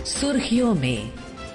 सुर्खियों में।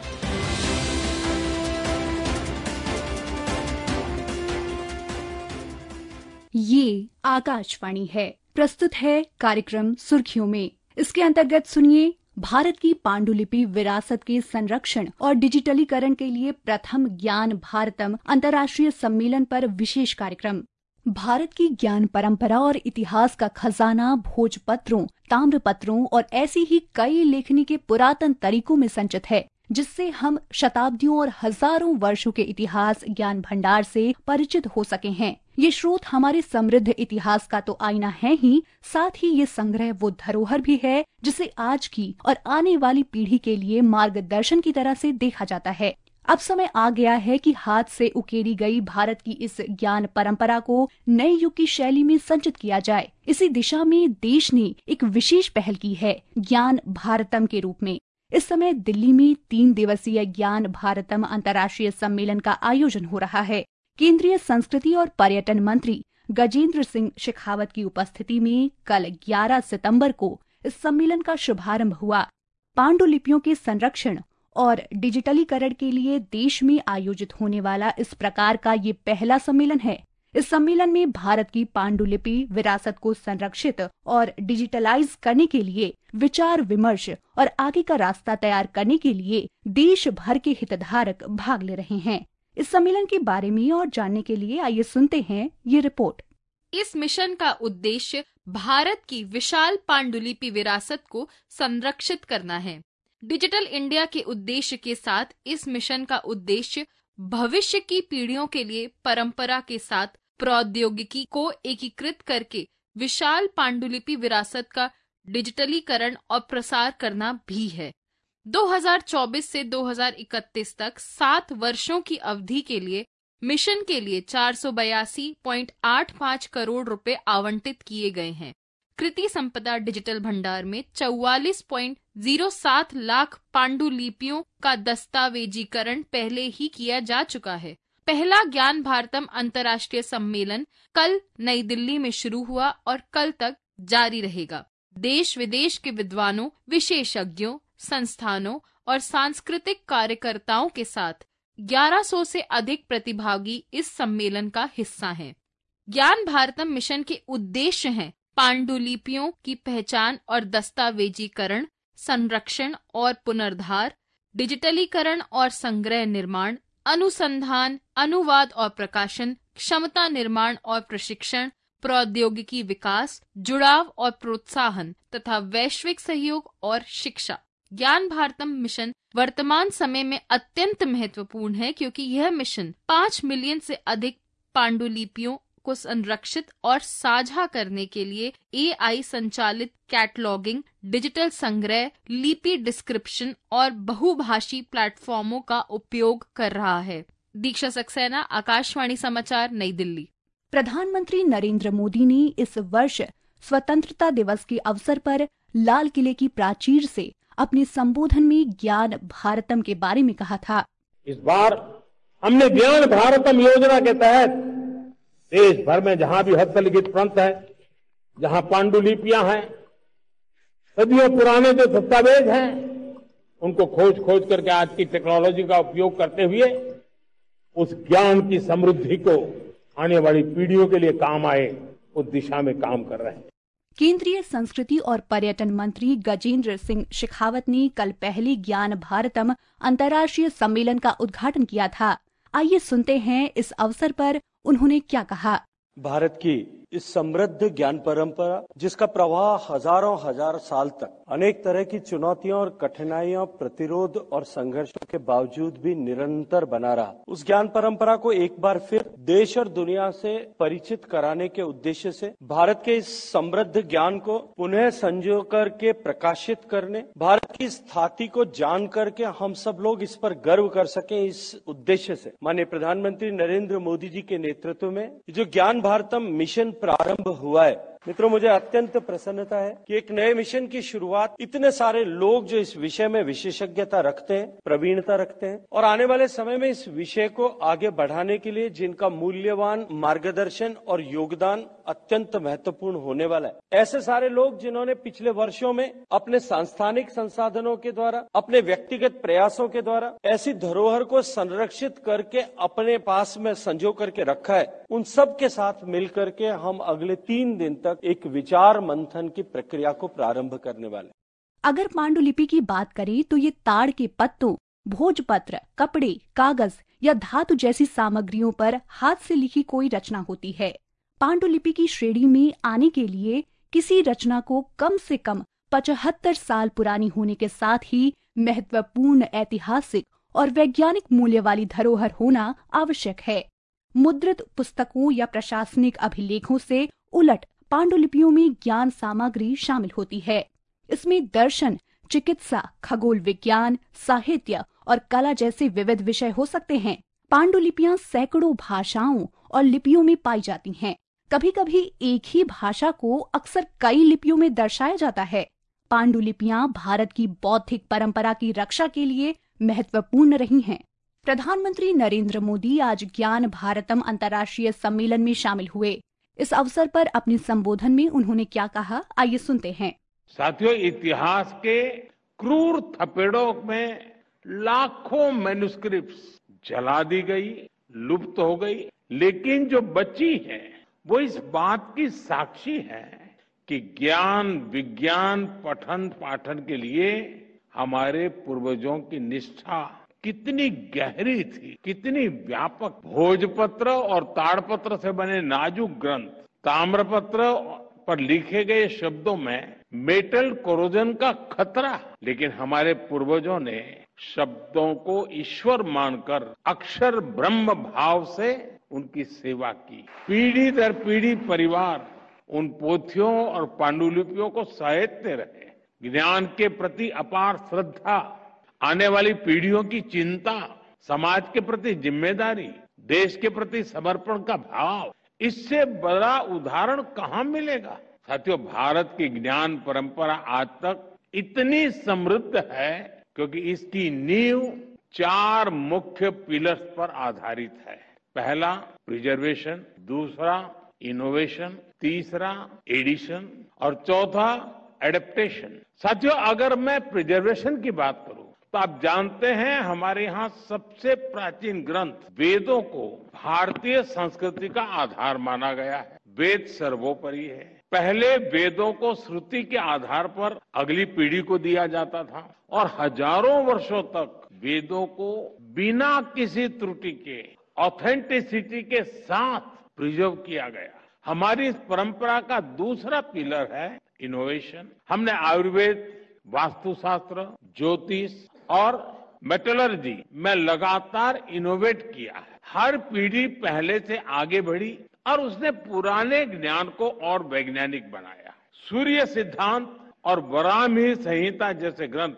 ये आकाशवाणी है, प्रस्तुत है कार्यक्रम सुर्खियों में। इसके अंतर्गत सुनिए भारत की पांडुलिपि विरासत के संरक्षण और डिजिटलीकरण के लिए प्रथम ज्ञान भारतम अंतर्राष्ट्रीय सम्मेलन पर विशेष कार्यक्रम। भारत की ज्ञान परंपरा और इतिहास का खजाना भोजपत्रों, ताम्रपत्रों और ऐसी ही कई लेखनी के पुरातन तरीकों में संचित है, जिससे हम शताब्दियों और हजारों वर्षों के इतिहास ज्ञान भंडार से परिचित हो सके हैं। ये स्रोत हमारे समृद्ध इतिहास का तो आईना है ही, साथ ही ये संग्रह वो धरोहर भी है जिसे आज की और आने वाली पीढ़ी के लिए मार्गदर्शन की तरह से देखा जाता है। अब समय आ गया है कि हाथ से उकेरी गई भारत की इस ज्ञान परंपरा को नए युग की शैली में संचित किया जाए। इसी दिशा में देश ने एक विशेष पहल की है, ज्ञान भारतम के रूप में। इस समय दिल्ली में 3 दिवसीय ज्ञान भारतम अंतर्राष्ट्रीय सम्मेलन का आयोजन हो रहा है। केंद्रीय संस्कृति और पर्यटन मंत्री गजेंद्र सिंह शेखावत की उपस्थिति में कल 11 सितंबर को इस सम्मेलन का शुभारंभ हुआ। पांडुलिपियों के संरक्षण और डिजिटलीकरण के लिए देश में आयोजित होने वाला इस प्रकार का ये पहला सम्मेलन है। इस सम्मेलन में भारत की पांडुलिपि विरासत को संरक्षित और डिजिटलाइज करने के लिए विचार विमर्श और आगे का रास्ता तैयार करने के लिए देश भर के हितधारक भाग ले रहे हैं। इस सम्मेलन के बारे में और जानने के लिए आइए सुनते हैं ये रिपोर्ट। इस मिशन का उद्देश्य भारत की विशाल पांडुलिपि विरासत को संरक्षित करना है। डिजिटल इंडिया के उद्देश्य के साथ इस मिशन का उद्देश्य भविष्य की पीढ़ियों के लिए परंपरा के साथ प्रौद्योगिकी को एकीकृत करके विशाल पांडुलिपि विरासत का डिजिटलीकरण और प्रसार करना भी है। 2024 से 2031 तक 7 वर्षों की अवधि के लिए मिशन के लिए 482.85 करोड़ रुपए आवंटित किए गए हैं। कृति संपदा डिजिटल भंडार में 44.07 लाख पांडुलिपियों का दस्तावेजीकरण पहले ही किया जा चुका है। पहला ज्ञान भारतम अंतर्राष्ट्रीय सम्मेलन कल नई दिल्ली में शुरू हुआ और कल तक जारी रहेगा। देश विदेश के विद्वानों, विशेषज्ञों, संस्थानों और सांस्कृतिक कार्यकर्ताओं के साथ 1100 से अधिक प्रतिभागी इस सम्मेलन का हिस्सा हैं। ज्ञान भारतम मिशन के उद्देश्य हैं पांडुलिपियों की पहचान और दस्तावेजीकरण, संरक्षण और पुनर्धार, डिजिटलीकरण और संग्रह निर्माण, अनुसंधान, अनुवाद और प्रकाशन, क्षमता निर्माण और प्रशिक्षण, प्रौद्योगिकी विकास, जुड़ाव और प्रोत्साहन तथा वैश्विक सहयोग और शिक्षा। ज्ञान भारतम मिशन वर्तमान समय में अत्यंत महत्वपूर्ण है क्योंकि यह मिशन 5 मिलियन से अधिक पांडुलिपियों को संरक्षित और साझा करने के लिए AI संचालित कैटलॉगिंग, डिजिटल संग्रह, लिपि डिस्क्रिप्शन और बहुभाषी प्लेटफॉर्मों का उपयोग कर रहा है। दीक्षा सक्सेना, आकाशवाणी समाचार, नई दिल्ली। प्रधानमंत्री नरेंद्र मोदी ने इस वर्ष स्वतंत्रता दिवस के अवसर पर लाल किले की प्राचीर से अपने संबोधन में ज्ञान भारतम के बारे में कहा था। इस बार हमने ज्ञान भारतम योजना के तहत देश भर में जहां भी हस्तलिखित ग्रंथ है, जहां पांडुलिपियां हैं, सदियों पुराने जो दस्तावेज हैं, उनको खोज करके आज की टेक्नोलॉजी का उपयोग करते हुए उस ज्ञान की समृद्धि को आने वाली पीढ़ियों के लिए काम आए, उस दिशा में काम कर रहे हैं। केंद्रीय संस्कृति और पर्यटन मंत्री गजेंद्र सिंह शेखावत ने कल पहले ज्ञान भारतम अंतर्राष्ट्रीय सम्मेलन का उद्घाटन किया था। आइए सुनते हैं इस अवसर पर उन्होंने क्या कहा। भारत की इस समृद्ध ज्ञान परंपरा, जिसका प्रवाह हजारों हजार साल तक अनेक तरह की चुनौतियों और कठिनाइयों, प्रतिरोध और संघर्षों के बावजूद भी निरंतर बना रहा, उस ज्ञान परंपरा को एक बार फिर देश और दुनिया से परिचित कराने के उद्देश्य से भारत के इस समृद्ध ज्ञान को पुनः संजो करके प्रकाशित करने, भारत की स्थाति को जान करके हम सब लोग इस पर गर्व कर सकें, इस उद्देश्य से माननीय प्रधानमंत्री नरेंद्र मोदी जी के नेतृत्व में जो ज्ञान भारतम मिशन प्रारंभ हुआ है। मित्रों, मुझे अत्यंत प्रसन्नता है कि एक नए मिशन की शुरुआत इतने सारे लोग जो इस विषय में विशेषज्ञता रखते हैं, प्रवीणता रखते हैं और आने वाले समय में इस विषय को आगे बढ़ाने के लिए जिनका मूल्यवान मार्गदर्शन और योगदान अत्यंत महत्वपूर्ण होने वाला है। ऐसे सारे लोग जिन्होंने पिछले वर्षों में अपने सांस्थानिक संसाधनों के द्वारा, अपने व्यक्तिगत प्रयासों के द्वारा ऐसी धरोहर को संरक्षित करके अपने पास में संजो करके रखा है, उन सब के साथ मिलकर के हम अगले 3 दिन तक एक विचार मंथन की प्रक्रिया को प्रारंभ करने वाले। अगर पांडुलिपि की बात करें तो ये ताड़ के पत्तों, भोजपत्र, कपड़े, कागज या धातु जैसी सामग्रियों पर हाथ से लिखी कोई रचना होती है। पांडुलिपि की श्रेणी में आने के लिए किसी रचना को कम से कम 75 साल पुरानी होने के साथ ही महत्वपूर्ण ऐतिहासिक और वैज्ञानिक मूल्य वाली धरोहर होना आवश्यक है। मुद्रित पुस्तकों या प्रशासनिक अभिलेखों से उलट पांडुलिपियों में ज्ञान सामग्री शामिल होती है। इसमें दर्शन, चिकित्सा, खगोल विज्ञान, साहित्य और कला जैसे विविध विषय हो सकते हैं। पांडुलिपियां सैकड़ों भाषाओं और लिपियों में पाई जाती हैं। कभी कभी एक ही भाषा को अक्सर कई लिपियों में दर्शाया जाता है। पांडुलिपियां भारत की बौद्धिक परंपरा की रक्षा के लिए महत्वपूर्ण रही हैं। प्रधानमंत्री नरेंद्र मोदी आज ज्ञान भारतम अंतर्राष्ट्रीय सम्मेलन में शामिल हुए। इस अवसर पर अपने संबोधन में उन्होंने क्या कहा, आइए सुनते हैं। साथियों, इतिहास के क्रूर थपेड़ों में लाखों मैन्युस्क्रिप्ट्स जला दी गई, लुप्त हो गई, लेकिन जो बची है वो इस बात की साक्षी है कि ज्ञान विज्ञान पठन पाठन के लिए हमारे पूर्वजों की निष्ठा कितनी गहरी थी, कितनी व्यापक। भोजपत्र और ताड़पत्र से बने नाजुक ग्रंथ, ताम्रपत्र पर लिखे गए शब्दों में मेटल कोरोजन का खतरा, लेकिन हमारे पूर्वजों ने शब्दों को ईश्वर मानकर अक्षर ब्रह्म भाव से उनकी सेवा की। पीढ़ी दर पीढ़ी परिवार उन पोथियों और पांडुलिपियों को सहेजते रहे। ज्ञान के प्रति अपार श्रद्धा, आने वाली पीढ़ियों की चिंता, समाज के प्रति जिम्मेदारी, देश के प्रति समर्पण का भाव, इससे बड़ा उदाहरण कहाँ मिलेगा। साथियों, भारत की ज्ञान परंपरा आज तक इतनी समृद्ध है क्योंकि इसकी नींव 4 मुख्य पिलर्स पर आधारित है। पहला प्रिजर्वेशन, दूसरा इनोवेशन, तीसरा एडिशन और चौथा एडेप्टेशन। साथियों, अगर मैं प्रिजर्वेशन की बात करूं तो आप जानते हैं हमारे यहाँ सबसे प्राचीन ग्रंथ वेदों को भारतीय संस्कृति का आधार माना गया है। वेद सर्वोपरि है। पहले वेदों को श्रुति के आधार पर अगली पीढ़ी को दिया जाता था और हजारों वर्षों तक वेदों को बिना किसी त्रुटि के, ऑथेंटिसिटी के साथ प्रिजर्व किया गया। हमारी इस परंपरा का दूसरा पिलर है इनोवेशन। हमने आयुर्वेद, वास्तुशास्त्र, ज्योतिष और मेटलर्जी में लगातार इनोवेट किया है। हर पीढ़ी पहले से आगे बढ़ी और उसने पुराने ज्ञान को और वैज्ञानिक बनाया। सूर्य सिद्धांत और वराहमिहिर संहिता जैसे ग्रंथ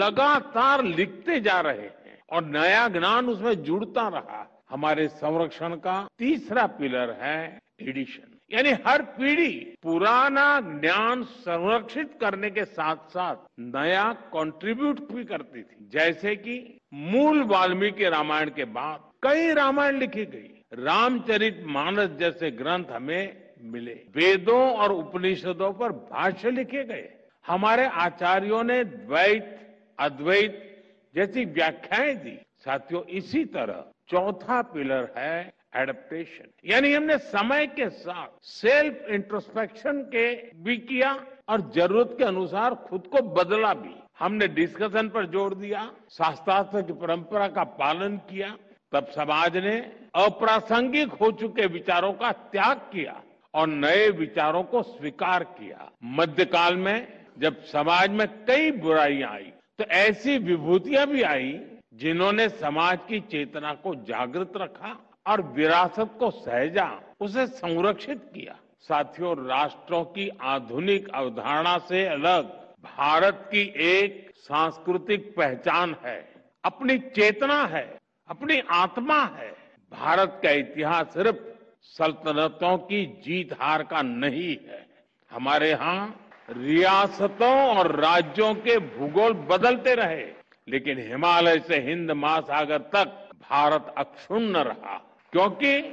लगातार लिखते जा रहे हैं और नया ज्ञान उसमें जुड़ता रहा। हमारे संरक्षण का तीसरा पिलर है एडिशन, यानी हर पीढ़ी पुराना ज्ञान संरक्षित करने के साथ साथ नया कंट्रीब्यूट भी करती थी। जैसे कि मूल वाल्मीकि रामायण के बाद कई रामायण लिखी गई, रामचरितमानस जैसे ग्रंथ हमें मिले, वेदों और उपनिषदों पर भाष्य लिखे गए। हमारे आचार्यों ने द्वैत, अद्वैत जैसी व्याख्याएं दी। साथियों, इसी तरह चौथा पिलर है एडेप्टेशन, यानी हमने समय के साथ सेल्फ इंट्रोस्पेक्शन के भी किया और जरूरत के अनुसार खुद को बदला भी। हमने डिस्कशन पर जोर दिया, शास्त्रार्थ की परंपरा का पालन किया। तब समाज ने अप्रासंगिक हो चुके विचारों का त्याग किया और नए विचारों को स्वीकार किया। मध्यकाल में जब समाज में कई बुराइयां आई तो ऐसी विभूतियां भी आई जिन्होंने समाज की चेतना को जागृत रखा और विरासत को सहेजा, उसे संरक्षित किया। साथियों, राष्ट्रों की आधुनिक अवधारणा से अलग भारत की एक सांस्कृतिक पहचान है, अपनी चेतना है, अपनी आत्मा है। भारत का इतिहास सिर्फ सल्तनतों की जीत हार का नहीं है। हमारे यहाँ रियासतों और राज्यों के भूगोल बदलते रहे, लेकिन हिमालय से हिंद महासागर तक भारत अक्षुण्ण रहा, क्योंकि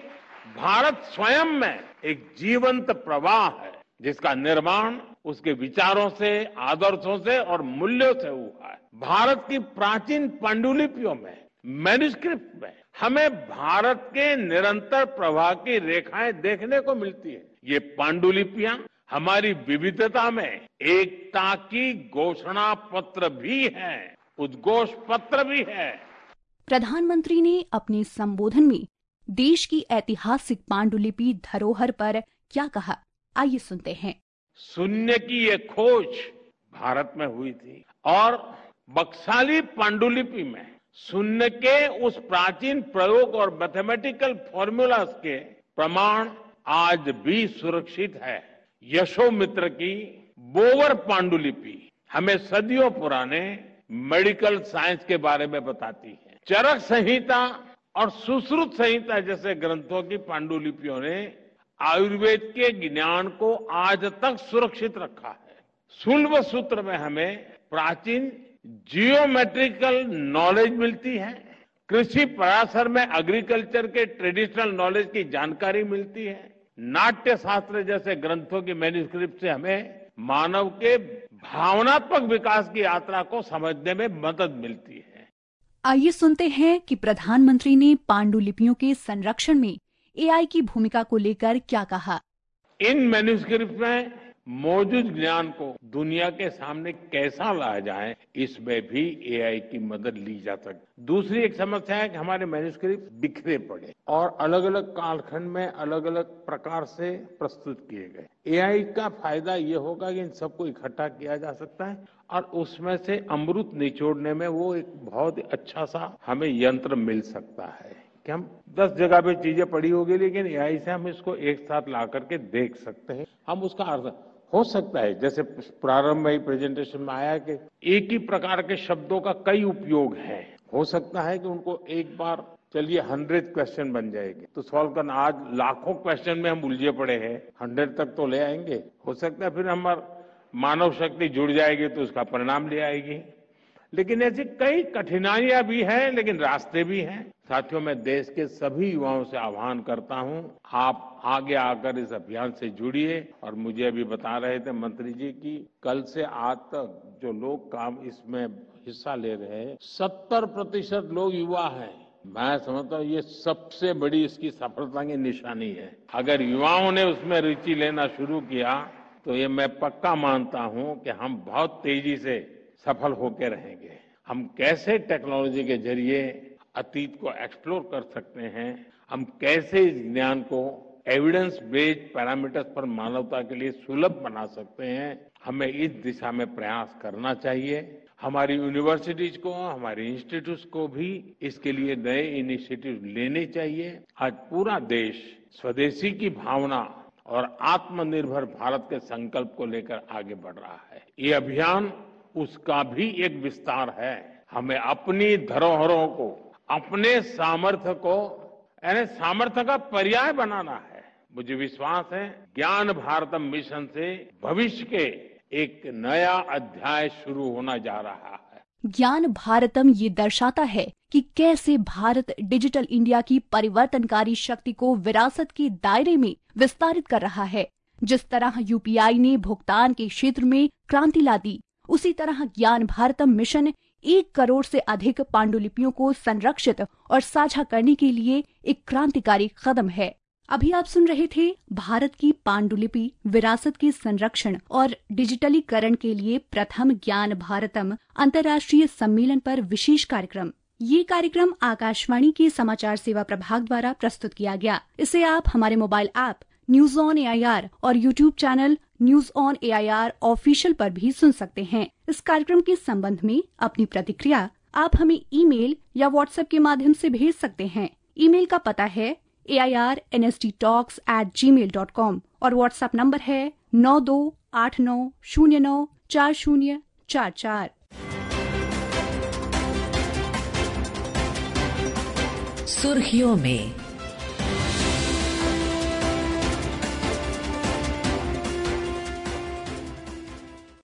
भारत स्वयं में एक जीवंत प्रवाह है जिसका निर्माण उसके विचारों से, आदर्शों से और मूल्यों से हुआ है। भारत की प्राचीन पांडुलिपियों में, मैन्युस्क्रिप्ट में हमें भारत के निरंतर प्रवाह की रेखाएं देखने को मिलती है। ये पांडुलिपियां हमारी विविधता में एकता की घोषणा पत्र भी है, उद्घोष पत्र भी है। प्रधानमंत्री ने अपने संबोधन में देश की ऐतिहासिक पांडुलिपि धरोहर पर क्या कहा, आइए सुनते हैं। शून्य की ये खोज भारत में हुई थी और बक्साली पांडुलिपि में शून्य के उस प्राचीन प्रयोग और मैथमेटिकल फॉर्मूलाज के प्रमाण आज भी सुरक्षित है। यशोमित्र की बोवर पांडुलिपि हमें सदियों पुराने मेडिकल साइंस के बारे में बताती है। चरक संहिता और सुश्रुत संहिता जैसे ग्रंथों की पांडुलिपियों ने आयुर्वेद के ज्ञान को आज तक सुरक्षित रखा है। शुल्ब सूत्र में हमें प्राचीन जियोमेट्रिकल नॉलेज मिलती है। कृषि पराशर में एग्रीकल्चर के ट्रेडिशनल नॉलेज की जानकारी मिलती है। नाट्य शास्त्र जैसे ग्रंथों की मैन्युस्क्रिप्ट से हमें मानव के भावनात्मक विकास की यात्रा को समझने में मदद मिलती है। आइए सुनते हैं कि प्रधानमंत्री ने पांडुलिपियों के संरक्षण में एआई की भूमिका को लेकर क्या कहा। इन मैन्युस्क्रिप्ट में मौजूद ज्ञान को दुनिया के सामने कैसा लाया जाए, इसमें भी एआई की मदद ली जा सकती। दूसरी एक समस्या है कि हमारे मैन्युस्क्रिप्ट बिखरे पड़े और अलग अलग कालखंड में अलग अलग प्रकार से प्रस्तुत किए गए। एआई का फायदा ये होगा कि इन सबको इकट्ठा किया जा सकता है और उसमें से अमृत निचोड़ने में वो एक बहुत अच्छा सा हमें यंत्र मिल सकता है कि हम 10 जगह पे चीजें पड़ी होगी, लेकिन एआई से हम इसको एक साथ ला करके देख सकते हैं। हम उसका अर्थ हो सकता है, जैसे प्रारंभ में ही प्रेजेंटेशन में आया कि एक ही प्रकार के शब्दों का कई उपयोग है। हो सकता है कि उनको एक बार चलिए 100 क्वेश्चन बन जाएंगे तो सॉल्व करना। आज लाखों क्वेश्चन में हम उलझे पड़े हैं, 100 तक तो ले आएंगे। हो सकता है फिर हमारा मानव शक्ति जुड़ जाएगी तो उसका परिणाम ले आएगी। लेकिन ऐसी कई कठिनाइयां भी हैं, लेकिन रास्ते भी हैं। साथियों, मैं देश के सभी युवाओं से आह्वान करता हूं, आप आगे आकर इस अभियान से जुड़िए। और मुझे अभी बता रहे थे मंत्री जी की कल से आज तक जो लोग काम इसमें हिस्सा ले रहे हैं 70% लोग युवा हैं। मैं समझता हूँ ये सबसे बड़ी इसकी सफलता की निशानी है। अगर युवाओं ने उसमें रुचि लेना शुरू किया तो ये मैं पक्का मानता हूं कि हम बहुत तेजी से सफल होकर रहेंगे। हम कैसे टेक्नोलॉजी के जरिए अतीत को एक्सप्लोर कर सकते हैं, हम कैसे इस ज्ञान को एविडेंस बेस्ड पैरामीटर्स पर मानवता के लिए सुलभ बना सकते हैं, हमें इस दिशा में प्रयास करना चाहिए। हमारी यूनिवर्सिटीज को, हमारे इंस्टीट्यूट्स को भी इसके लिए नए इनिशिएटिव लेने चाहिए। आज पूरा देश स्वदेशी की भावना और आत्मनिर्भर भारत के संकल्प को लेकर आगे बढ़ रहा है। ये अभियान उसका भी एक विस्तार है। हमें अपनी धरोहरों को, अपने सामर्थ्य को, यानी सामर्थ्य का पर्याय बनाना है। मुझे विश्वास है ज्ञान भारतम मिशन से भविष्य के एक नया अध्याय शुरू होना जा रहा है। ज्ञान भारतम ये दर्शाता है कि कैसे भारत डिजिटल इंडिया की परिवर्तनकारी शक्ति को विरासत के दायरे में विस्तारित कर रहा है। जिस तरह यूपीआई ने भुगतान के क्षेत्र में क्रांति ला दी, उसी तरह ज्ञान भारतम मिशन 1 करोड़ से अधिक पांडुलिपियों को संरक्षित और साझा करने के लिए एक क्रांतिकारी कदम है। अभी आप सुन रहे थे भारत की पांडुलिपि विरासत के संरक्षण और डिजिटलीकरण के लिए प्रथम ज्ञान भारतम अंतर्राष्ट्रीय सम्मेलन पर विशेष कार्यक्रम। ये कार्यक्रम आकाशवाणी के समाचार सेवा प्रभाग द्वारा प्रस्तुत किया गया। इसे आप हमारे mobile app news on AIR और YouTube channel news on AIR official पर भी सुन सकते हैं। इस कार्यक्रम के संबंध में अपनी प्रतिक्रिया आप हमें ईमेल या व्हाट्सएप के माध्यम से भेज सकते हैं। ईमेल का पता है airnsttalks@gmail.com और व्हाट्सएप नंबर है 9289094044। सुर्खियों में